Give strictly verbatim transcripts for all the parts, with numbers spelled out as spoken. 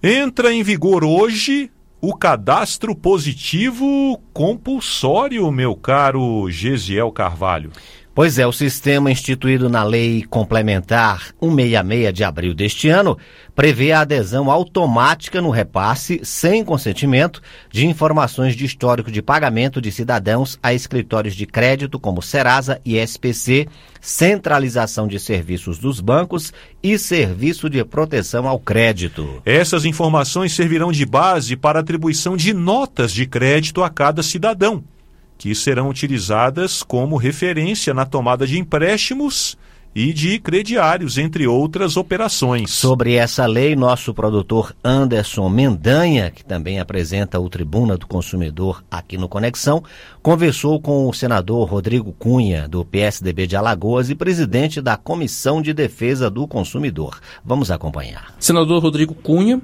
Entra em vigor hoje o cadastro positivo compulsório, meu caro Gesiel Carvalho. Pois é, o sistema instituído na Lei Complementar cento e sessenta e seis de abril deste ano prevê a adesão automática no repasse, sem consentimento, de informações de histórico de pagamento de cidadãos a escritórios de crédito como Serasa e S P C, centralização de serviços dos bancos e serviço de proteção ao crédito. Essas informações servirão de base para a atribuição de notas de crédito a cada cidadão, que serão utilizadas como referência na tomada de empréstimos e de crediários, entre outras operações. Sobre essa lei, nosso produtor Anderson Mendanha, que também apresenta o Tribuna do Consumidor aqui no Conexão, conversou com o senador Rodrigo Cunha, do P S D B de Alagoas e presidente da Comissão de Defesa do Consumidor. Vamos acompanhar. Senador Rodrigo Cunha,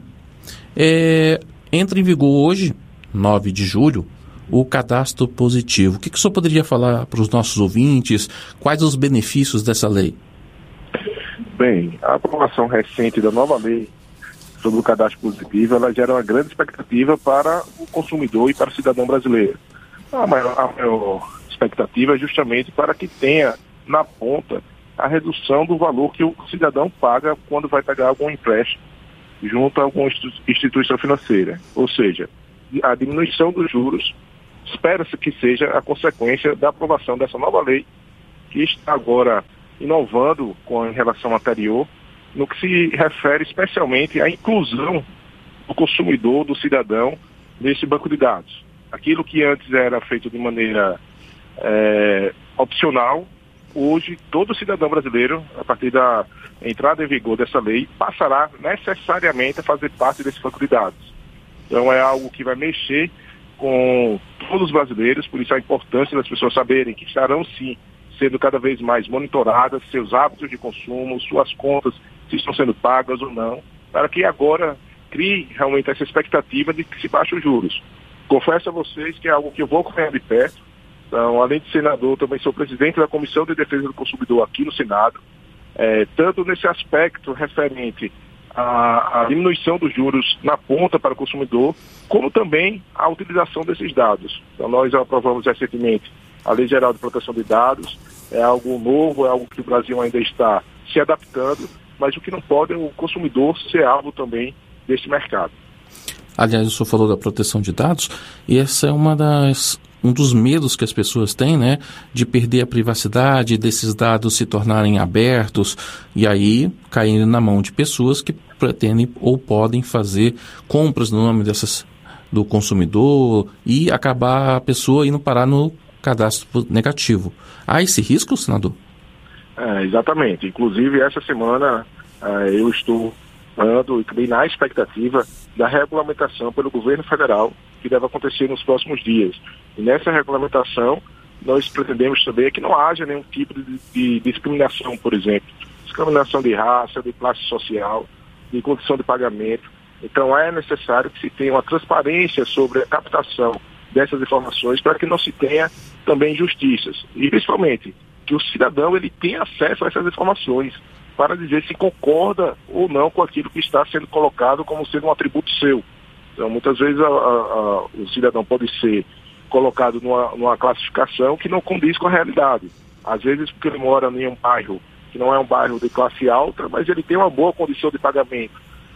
é, entra em vigor hoje, nove de julho, o cadastro positivo. O que, que o senhor poderia falar para os nossos ouvintes? Quais os benefícios dessa lei? Bem, a aprovação recente da nova lei sobre o cadastro positivo, ela gera uma grande expectativa para o consumidor e para o cidadão brasileiro. A maior, a maior expectativa é justamente para que tenha na ponta a redução do valor que o cidadão paga quando vai pegar algum empréstimo junto a alguma instituição financeira. Ou seja, a diminuição dos juros espera-se que seja a consequência da aprovação dessa nova lei, que está agora inovando com em relação à anterior, no que se refere especialmente à inclusão do consumidor, do cidadão, nesse banco de dados. Aquilo que antes era feito de maneira é, opcional, hoje todo cidadão brasileiro, a partir da entrada em vigor dessa lei, passará necessariamente a fazer parte desse banco de dados. Então é algo que vai mexer com todos os brasileiros, por isso a importância das pessoas saberem que estarão sim sendo cada vez mais monitoradas, seus hábitos de consumo, suas contas, se estão sendo pagas ou não, para que agora crie realmente essa expectativa de que se baixem os juros. Confesso a vocês que é algo que eu vou acompanhar de perto. Então, além de senador, também sou presidente da Comissão de Defesa do Consumidor aqui no Senado, é, tanto nesse aspecto referente A, a diminuição dos juros na ponta para o consumidor, como também a utilização desses dados. Então, nós aprovamos recentemente a Lei Geral de Proteção de Dados, é algo novo, é algo que o Brasil ainda está se adaptando, mas o que não pode é o consumidor ser alvo também desse mercado. Aliás, o senhor falou da proteção de dados, e essa é uma das... um dos medos que as pessoas têm, né, de perder a privacidade, desses dados se tornarem abertos e aí caírem na mão de pessoas que pretendem ou podem fazer compras no nome dessas, do consumidor e acabar a pessoa indo parar no cadastro negativo. Há esse risco, senador? É, exatamente. Inclusive, essa semana é, eu estou dando e também na expectativa da regulamentação pelo governo federal que deve acontecer nos próximos dias. E nessa regulamentação, nós pretendemos também que não haja nenhum tipo de, de discriminação, por exemplo, discriminação de raça, de classe social, de condição de pagamento. Então é necessário que se tenha uma transparência sobre a captação dessas informações para que não se tenha também injustiças. E principalmente que o cidadão ele tenha acesso a essas informações para dizer se concorda ou não com aquilo que está sendo colocado como sendo um atributo seu. Então, muitas vezes a, a, a, o cidadão pode ser colocado numa, numa classificação que não condiz com a realidade. Às vezes porque ele mora em um bairro que não é um bairro de classe alta, mas ele tem uma boa condição de pagamento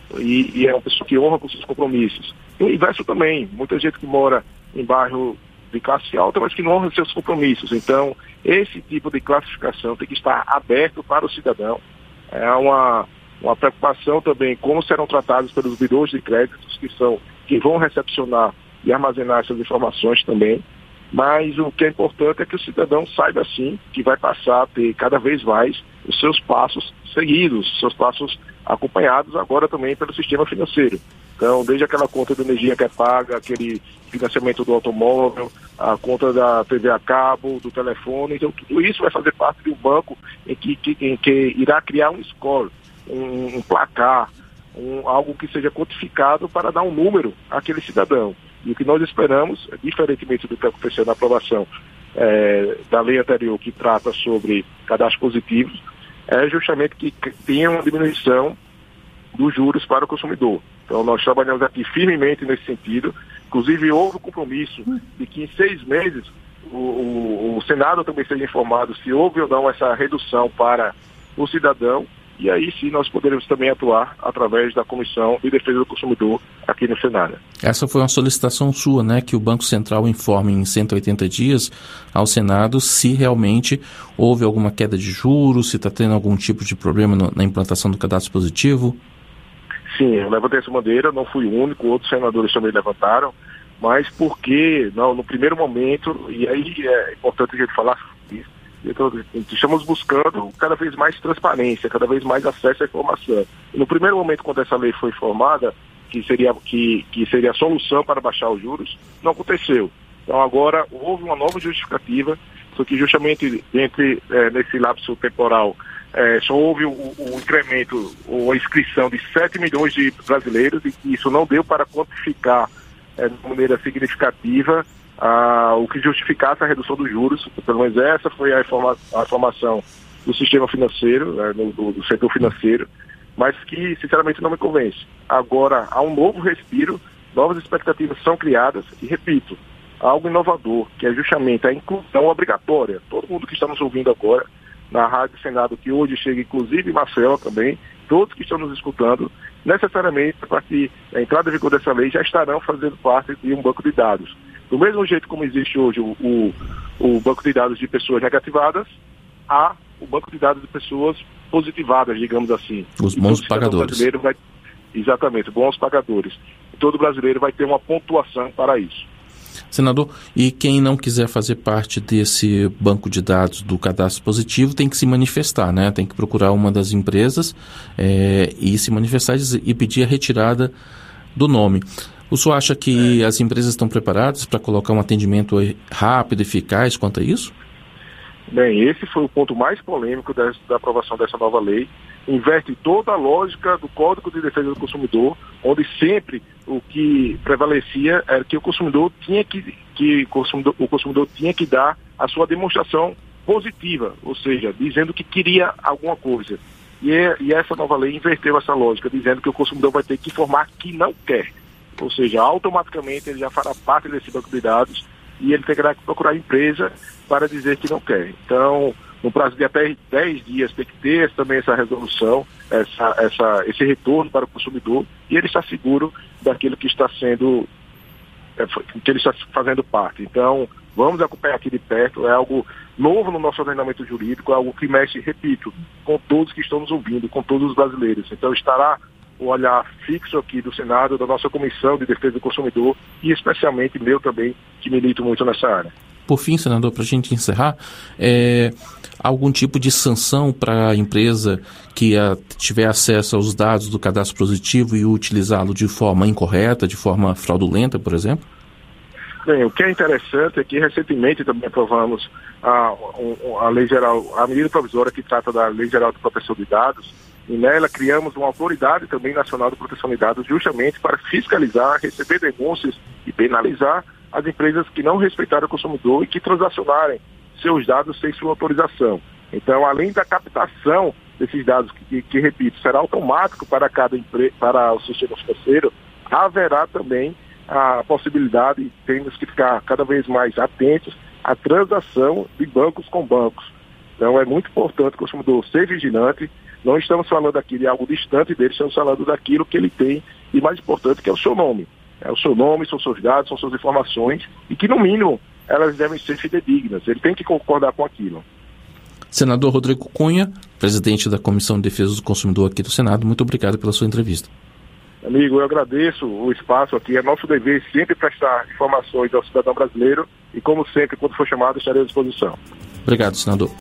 e, e é uma pessoa que honra com seus compromissos. E o inverso também, muita gente que mora em bairro de classe alta, mas que não honra seus compromissos. Então, esse tipo de classificação tem que estar aberto para o cidadão. É uma, uma preocupação também como serão tratados pelos birôs de créditos que são que vão recepcionar e armazenar essas informações também. Mas o que é importante é que o cidadão saiba, sim, que vai passar a ter cada vez mais os seus passos seguidos, seus passos acompanhados agora também pelo sistema financeiro. Então, desde aquela conta de energia que é paga, aquele financiamento do automóvel, a conta da T V a cabo, do telefone, então tudo isso vai fazer parte de um banco em que, que, em que irá criar um score, um, um placar, um, algo que seja quantificado para dar um número àquele cidadão. E o que nós esperamos, diferentemente do que aconteceu na aprovação é, da lei anterior que trata sobre cadastros positivos, é justamente que tenha uma diminuição dos juros para o consumidor. Então nós trabalhamos aqui firmemente nesse sentido. Inclusive houve o compromisso de que em seis meses o, o, o Senado também seja informado se houve ou não essa redução para o cidadão. E aí sim nós poderemos também atuar através da Comissão de Defesa do Consumidor aqui no Senado. Essa foi uma solicitação sua, né? Que o Banco Central informe em cento e oitenta dias ao Senado se realmente houve alguma queda de juros, se está tendo algum tipo de problema no, na implantação do cadastro positivo. Sim, eu levantei essa bandeira, não fui o único, outros senadores também levantaram, mas porque não, no primeiro momento, e aí é importante a gente falar sobre isso, então, estamos buscando cada vez mais transparência, cada vez mais acesso à informação. E no primeiro momento, quando essa lei foi formada, que seria, que, que seria a solução para baixar os juros, não aconteceu. Então agora houve uma nova justificativa, só que justamente entre, é, nesse lapso temporal, é, só houve o, o incremento, ou a inscrição de sete milhões de brasileiros, e isso não deu para quantificar é, de maneira significativa Ah, o que justificasse a redução dos juros. Pelo menos essa foi a, informa a informação do sistema financeiro, né, do, do setor financeiro, mas que sinceramente não me convence. Agora há um novo respiro, novas expectativas são criadas e, repito, algo inovador, que é justamente a inclusão obrigatória. Todo mundo que está nos ouvindo agora na Rádio Senado, que hoje chega inclusive Marcelo também, todos que estão nos escutando, necessariamente, a partir da entrada em vigor dessa lei, já estarão fazendo parte de um banco de dados. Do mesmo jeito como existe hoje o, o, o banco de dados de pessoas negativadas, há o banco de dados de pessoas positivadas, digamos assim. Os bons pagadores. Brasileiro vai, exatamente, bons pagadores. E todo brasileiro vai ter uma pontuação para isso. Senador, e quem não quiser fazer parte desse banco de dados do cadastro positivo tem que se manifestar, né? Tem que procurar uma das empresas é, e se manifestar e pedir a retirada do nome. O senhor acha que é. as empresas estão preparadas para colocar um atendimento rápido, eficaz quanto a isso? Bem, esse foi o ponto mais polêmico da, da aprovação dessa nova lei. Inverte toda a lógica do Código de Defesa do Consumidor, onde sempre o que prevalecia era que o consumidor tinha que, que consumidor, o consumidor tinha que dar a sua demonstração positiva, ou seja, dizendo que queria alguma coisa. E, é, e essa nova lei inverteu essa lógica, dizendo que o consumidor vai ter que informar que não quer. Ou seja, automaticamente ele já fará parte desse banco de dados e ele terá que procurar a empresa para dizer que não quer. Então, no prazo de até dez dias tem que ter também essa resolução, essa, essa, esse retorno para o consumidor, e ele está seguro daquilo que está sendo, que ele está fazendo parte. Então, vamos acompanhar aqui de perto, é algo novo no nosso ordenamento jurídico, é algo que mexe, repito, com todos que estão nos ouvindo, com todos os brasileiros. Então, estará o olhar fixo aqui do Senado, da nossa Comissão de Defesa do Consumidor e especialmente meu também, que milito muito nessa área. Por fim, senador, para a gente encerrar, é, algum tipo de sanção para a empresa que a, tiver acesso aos dados do cadastro positivo e utilizá-lo de forma incorreta, de forma fraudulenta, por exemplo? Bem, o que é interessante é que recentemente também aprovamos a, a lei geral, a medida provisória que trata da Lei Geral de Proteção de Dados, e nela criamos uma autoridade também nacional de proteção de dados justamente para fiscalizar, receber denúncias e penalizar as empresas que não respeitaram o consumidor e que transacionarem seus dados sem sua autorização. Então, além da captação desses dados, que, que repito, será automático para cada empresa, para o sistema financeiro, haverá também a possibilidade, temos que ficar cada vez mais atentos à transação de bancos com bancos. Então, é muito importante o consumidor ser vigilante. Não estamos falando aqui de algo distante dele, estamos falando daquilo que ele tem e, mais importante, que é o seu nome. É o seu nome, são seus dados, são suas informações e que, no mínimo, elas devem ser fidedignas. Ele tem que concordar com aquilo. Senador Rodrigo Cunha, presidente da Comissão de Defesa do Consumidor aqui do Senado, muito obrigado pela sua entrevista. Amigo, eu agradeço o espaço aqui. É nosso dever sempre prestar informações ao cidadão brasileiro e, como sempre, quando for chamado, estarei à disposição. Obrigado, senador.